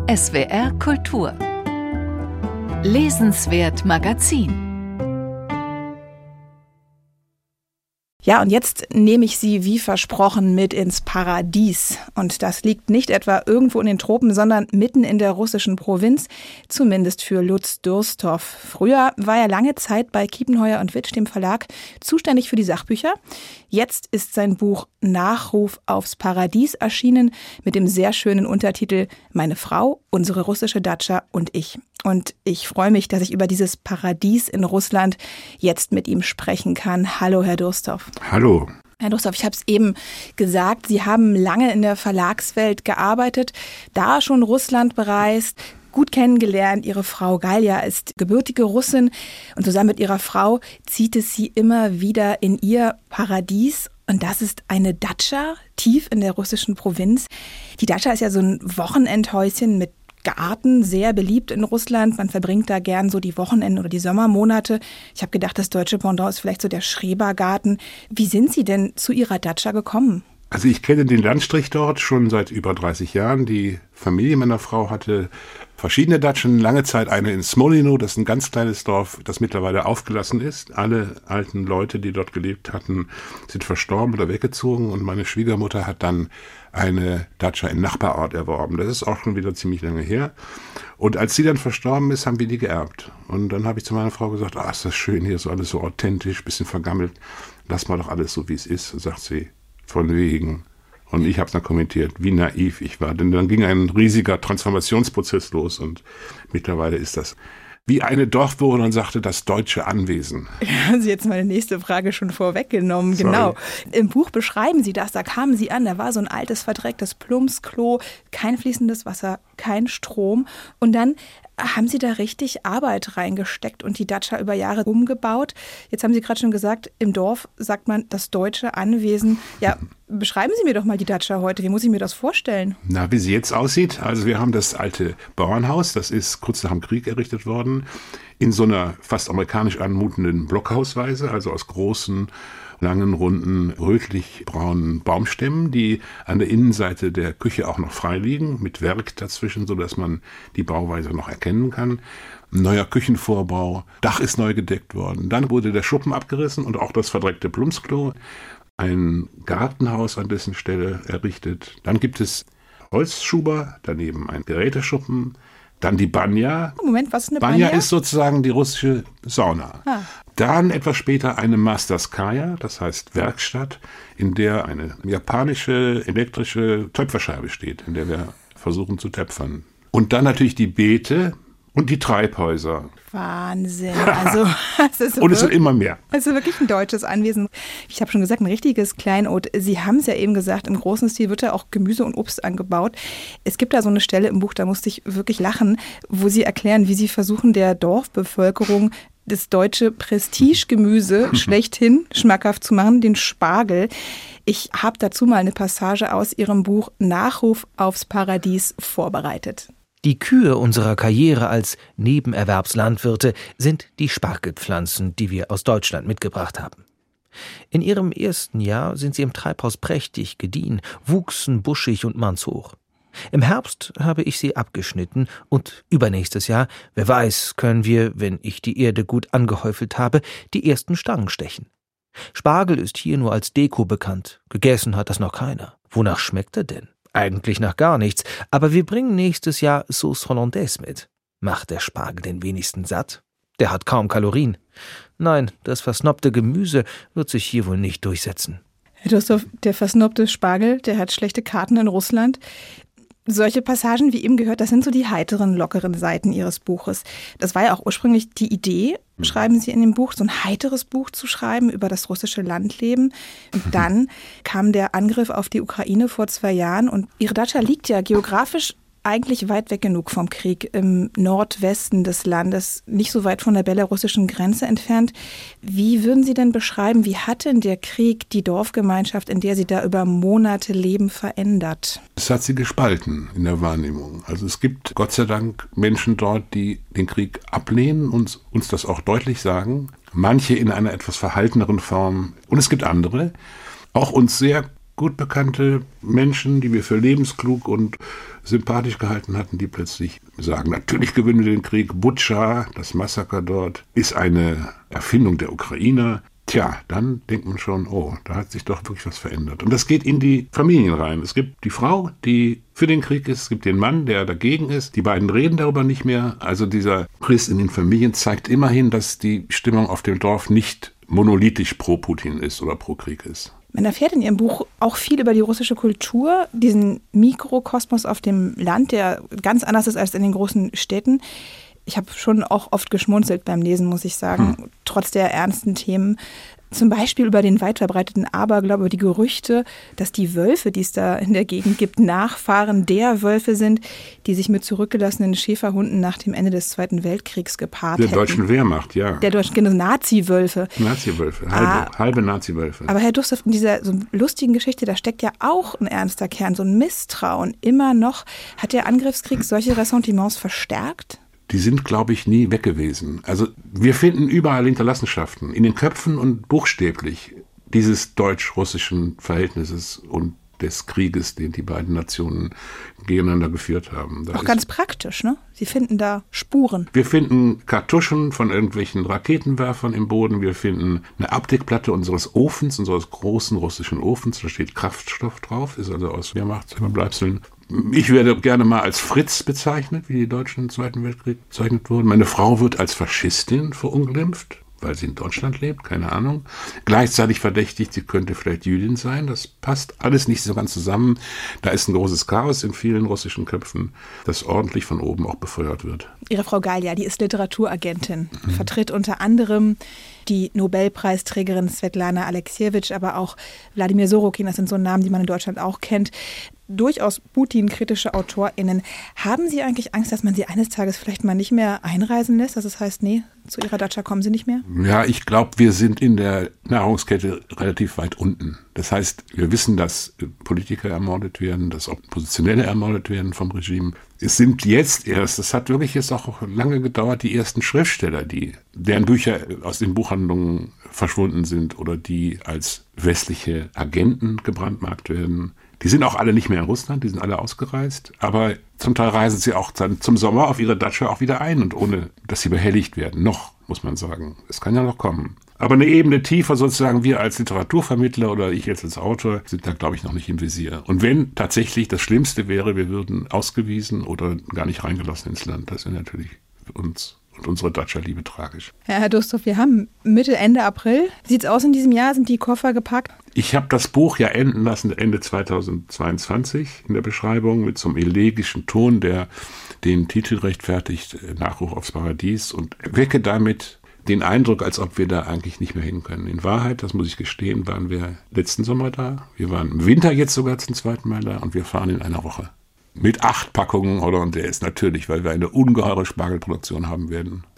SWR Kultur. Lesenswert Magazin. Ja, und jetzt nehme ich Sie wie versprochen mit ins Paradies. Und das liegt nicht etwa irgendwo in den Tropen, sondern mitten in der russischen Provinz, zumindest für Lutz Durstov. Früher war er lange Zeit bei Kiepenheuer und Witsch, dem Verlag, zuständig für die Sachbücher. Jetzt ist sein Buch Nachruf aufs Paradies erschienen mit dem sehr schönen Untertitel Meine Frau, unsere russische Datscha und ich. Und ich freue mich, dass ich über dieses Paradies in Russland jetzt mit ihm sprechen kann. Hallo, Herr Durstov. Hallo. Herr Durstov, ich habe es eben gesagt, Sie haben lange in der Verlagswelt gearbeitet, da schon Russland bereist, gut kennengelernt. Ihre Frau Galja ist gebürtige Russin und zusammen mit ihrer Frau zieht es sie immer wieder in ihr Paradies. Und das ist eine Datscha, tief in der russischen Provinz. Die Datscha ist ja so ein Wochenendhäuschen mit Garten, sehr beliebt in Russland. Man verbringt da gern so die Wochenenden oder die Sommermonate. Ich habe gedacht, das deutsche Pendant ist vielleicht so der Schrebergarten. Wie sind Sie denn zu Ihrer Datscha gekommen? Also ich kenne den Landstrich dort schon seit über 30 Jahren. Die Familie meiner Frau hatte verschiedene Datschen. Lange Zeit eine in Smolino, das ist ein ganz kleines Dorf, das mittlerweile aufgelassen ist. Alle alten Leute, die dort gelebt hatten, sind verstorben oder weggezogen. Und meine Schwiegermutter hat dann eine Datscha im Nachbarort erworben. Das ist auch schon wieder ziemlich lange her. Und als sie dann verstorben ist, haben wir die geerbt. Und dann habe ich zu meiner Frau gesagt, ist das schön hier, so alles so authentisch, bisschen vergammelt. Lass mal doch alles so, wie es ist, sagt sie. Von wegen. Und ich habe dann kommentiert, wie naiv ich war. Denn dann ging ein riesiger Transformationsprozess los und mittlerweile ist das wie eine Dorfbewohnerin sagte, das deutsche Anwesen. Haben Sie jetzt meine nächste Frage schon vorweggenommen. Sorry. Genau. Im Buch beschreiben Sie das, da kamen Sie an, da war so ein altes, verdrecktes Plumpsklo, kein fließendes Wasser, kein Strom. Und dann haben Sie da richtig Arbeit reingesteckt und die Datscha über Jahre umgebaut. Jetzt haben Sie gerade schon gesagt, im Dorf sagt man das deutsche Anwesen. Ja, beschreiben Sie mir doch mal die Datscha heute. Wie muss ich mir das vorstellen? Na, wie sie jetzt aussieht. Also wir haben das alte Bauernhaus, das ist kurz nach dem Krieg errichtet worden, in so einer fast amerikanisch anmutenden Blockhausweise, also aus großen, langen, runden, rötlich-braunen Baumstämmen, die an der Innenseite der Küche auch noch frei liegen, mit Werk dazwischen, sodass man die Bauweise noch erkennen kann. Ein neuer Küchenvorbau, Dach ist neu gedeckt worden. Dann wurde der Schuppen abgerissen und auch das verdreckte Plumpsklo. Ein Gartenhaus an dessen Stelle errichtet. Dann gibt es Holzschuber, daneben ein Geräteschuppen. Dann die Banja. Moment, was ist eine Banja? Banja ist sozusagen die russische Sauna. Dann etwas später eine Masterskaya, das heißt Werkstatt, in der eine japanische elektrische Töpferscheibe steht, in der wir versuchen zu töpfern. Und dann natürlich die Beete und die Treibhäuser. Wahnsinn. Also, und es sind immer mehr. Also wirklich ein deutsches Anwesen. Ich habe schon gesagt, ein richtiges Kleinod. Sie haben es ja eben gesagt, im großen Stil wird da auch Gemüse und Obst angebaut. Es gibt da so eine Stelle im Buch, da musste ich wirklich lachen, wo Sie erklären, wie Sie versuchen, der Dorfbevölkerung das deutsche Prestigegemüse schlechthin schmackhaft zu machen, den Spargel. Ich habe dazu mal eine Passage aus Ihrem Buch Nachruf aufs Paradies vorbereitet. Die Kühe unserer Karriere als Nebenerwerbslandwirte sind die Spargelpflanzen, die wir aus Deutschland mitgebracht haben. In ihrem ersten Jahr sind sie im Treibhaus prächtig gediehen, wuchsen buschig und mannshoch. Im Herbst habe ich sie abgeschnitten und übernächstes Jahr, wer weiß, können wir, wenn ich die Erde gut angehäufelt habe, die ersten Stangen stechen. Spargel ist hier nur als Deko bekannt, gegessen hat das noch keiner. Wonach schmeckt er denn? Eigentlich nach gar nichts, aber wir bringen nächstes Jahr Sauce Hollandaise mit. Macht der Spargel denn wenigstens satt? Der hat kaum Kalorien. Nein, das versnobte Gemüse wird sich hier wohl nicht durchsetzen. Herr Durstov, der versnobte Spargel, der hat schlechte Karten in Russland. Solche Passagen, wie eben gehört, das sind so die heiteren, lockeren Seiten Ihres Buches. Das war ja auch ursprünglich die Idee, schreiben Sie in dem Buch, so ein heiteres Buch zu schreiben über das russische Landleben. Und dann kam der Angriff auf die Ukraine vor 2 Jahren und Ihre Datscha liegt ja geografisch eigentlich weit weg genug vom Krieg, im Nordwesten des Landes, nicht so weit von der belarussischen Grenze entfernt. Wie würden Sie denn beschreiben, wie hat denn der Krieg die Dorfgemeinschaft, in der Sie da über Monate leben, verändert? Es hat sie gespalten in der Wahrnehmung. Also es gibt Gott sei Dank Menschen dort, die den Krieg ablehnen und uns das auch deutlich sagen. Manche in einer etwas verhalteneren Form. Und es gibt andere, auch uns sehr gut bekannte Menschen, die wir für lebensklug und sympathisch gehalten hatten, die plötzlich sagen, natürlich gewinnen wir den Krieg. Butscha, das Massaker dort, ist eine Erfindung der Ukrainer. Tja, dann denkt man schon, oh, da hat sich doch wirklich was verändert. Und das geht in die Familien rein. Es gibt die Frau, die für den Krieg ist, es gibt den Mann, der dagegen ist. Die beiden reden darüber nicht mehr. Also dieser Riss in den Familien zeigt immerhin, dass die Stimmung auf dem Dorf nicht monolithisch pro Putin ist oder pro Krieg ist. Man erfährt in Ihrem Buch auch viel über die russische Kultur, diesen Mikrokosmos auf dem Land, der ganz anders ist als in den großen Städten. Ich habe schon auch oft geschmunzelt beim Lesen, muss ich sagen, trotz der ernsten Themen. Zum Beispiel über den weit verbreiteten Aberglaube, über die Gerüchte, dass die Wölfe, die es da in der Gegend gibt, Nachfahren der Wölfe sind, die sich mit zurückgelassenen Schäferhunden nach dem Ende des Zweiten Weltkriegs gepaart hätten. Der deutschen Wehrmacht, ja. Der deutschen, genau, Nazi-Wölfe. Nazi-Wölfe, halbe Nazi-Wölfe. Aber Herr Dustow, in dieser so lustigen Geschichte, da steckt ja auch ein ernster Kern, so ein Misstrauen. Immer noch, hat der Angriffskrieg solche Ressentiments verstärkt? Die sind, glaube ich, nie weg gewesen. Also wir finden überall Hinterlassenschaften, in den Köpfen und buchstäblich dieses deutsch-russischen Verhältnisses und des Krieges, den die beiden Nationen gegeneinander geführt haben. Auch ganz praktisch, ne? Sie finden da Spuren. Wir finden Kartuschen von irgendwelchen Raketenwerfern im Boden. Wir finden eine Abdeckplatte unseres Ofens, unseres großen russischen Ofens. Da steht Kraftstoff drauf, ist also aus Wehrmachtsüberbleibseln. Ich werde gerne mal als Fritz bezeichnet, wie die Deutschen im Zweiten Weltkrieg bezeichnet wurden. Meine Frau wird als Faschistin verunglimpft, weil sie in Deutschland lebt, keine Ahnung. Gleichzeitig verdächtigt, sie könnte vielleicht Jüdin sein. Das passt alles nicht so ganz zusammen. Da ist ein großes Chaos in vielen russischen Köpfen, das ordentlich von oben auch befeuert wird. Ihre Frau Galja, die ist Literaturagentin, vertritt unter anderem die Nobelpreisträgerin Svetlana Alexievich, aber auch Wladimir Sorokin, das sind so Namen, die man in Deutschland auch kennt. Durchaus Putin-kritische AutorInnen. Haben Sie eigentlich Angst, dass man Sie eines Tages vielleicht mal nicht mehr einreisen lässt? Dass es heißt, nee, zu Ihrer Datscha kommen Sie nicht mehr? Ja, ich glaube, wir sind in der Nahrungskette relativ weit unten. Das heißt, wir wissen, dass Politiker ermordet werden, dass Oppositionelle ermordet werden vom Regime. Es sind jetzt erst, das hat wirklich jetzt auch lange gedauert, die ersten Schriftsteller, deren Bücher aus den Buchhandlungen verschwunden sind oder die als westliche Agenten gebrandmarkt werden. Die sind auch alle nicht mehr in Russland, die sind alle ausgereist, aber zum Teil reisen sie auch dann zum Sommer auf ihre Datscha auch wieder ein und ohne, dass sie behelligt werden. Noch, muss man sagen. Es kann ja noch kommen. Aber eine Ebene tiefer sozusagen, wir als Literaturvermittler oder ich jetzt als Autor sind da, glaube ich, noch nicht im Visier. Und wenn tatsächlich das Schlimmste wäre, wir würden ausgewiesen oder gar nicht reingelassen ins Land, das wäre natürlich für uns und unsere Datscha-Liebe tragisch. Ja, Herr Dustow, wir haben Mitte, Ende April. Wie sieht's aus in diesem Jahr? Sind die Koffer gepackt? Ich habe das Buch ja enden lassen Ende 2022 in der Beschreibung mit so einem elegischen Ton, der den Titel rechtfertigt, Nachruf aufs Paradies, und wecke damit den Eindruck, als ob wir da eigentlich nicht mehr hin können. In Wahrheit, das muss ich gestehen, waren wir letzten Sommer da. Wir waren im Winter jetzt sogar zum zweiten Mal da und wir fahren in einer Woche. Mit 8 Packungen, oder? Und der ist natürlich, weil wir eine ungeheure Spargelproduktion haben werden.